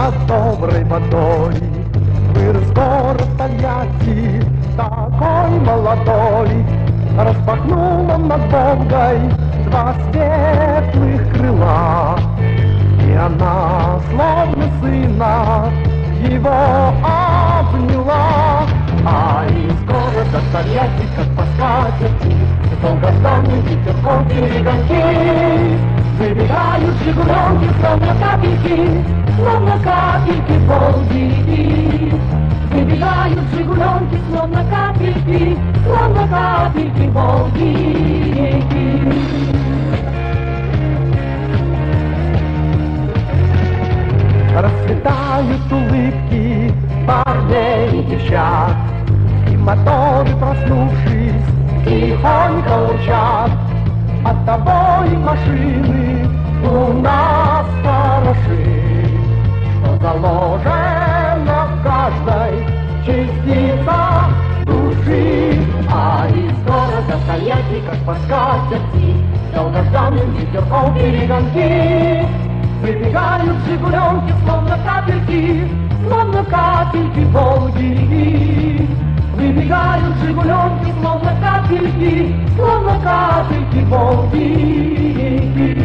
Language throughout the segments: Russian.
над доброй водой. Вырос город Тольятти, такой молодой. Распахнул он над Волгой два светлых крыла, и она, словно сына, его обняла. А из города Тольятти, как по скатерти, с долгожданным ветерком перегонки выбегают жигуленки, словно капельки Волги. Выбегают жигуленки, словно капельки Волги. Расцветают улыбки парней и девчат, и моторы, проснувшись, тихонько урчат. Оттого и машины у нас хороши, что заложено в каждой частице души. А из города Тольятти, как по скатерти, долгожданным ветерком перегонки выбегают жигуленки, словно капельки Волги. Выбегают жигуленки, словно капельки Волги.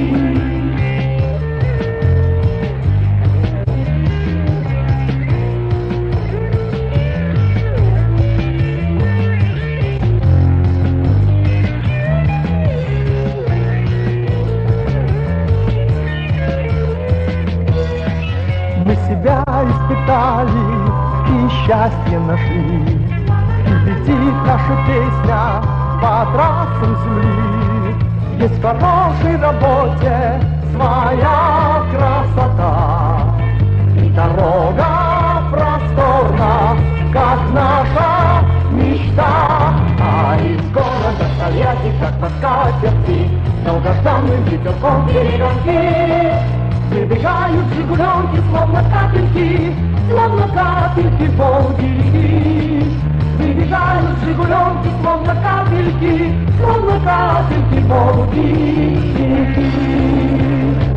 Мы себя испытали и счастье нашли, и летит наша песня по трассам земли. Есть в хорошей работе своя красота, и дорога просторна, как наша мечта. А из города Тольятти, как по скатерти, долгожданным ветерком перегонки выбегают жигуленки, словно капельки Волги. Выбегают жигуленки, словно капельки Волги.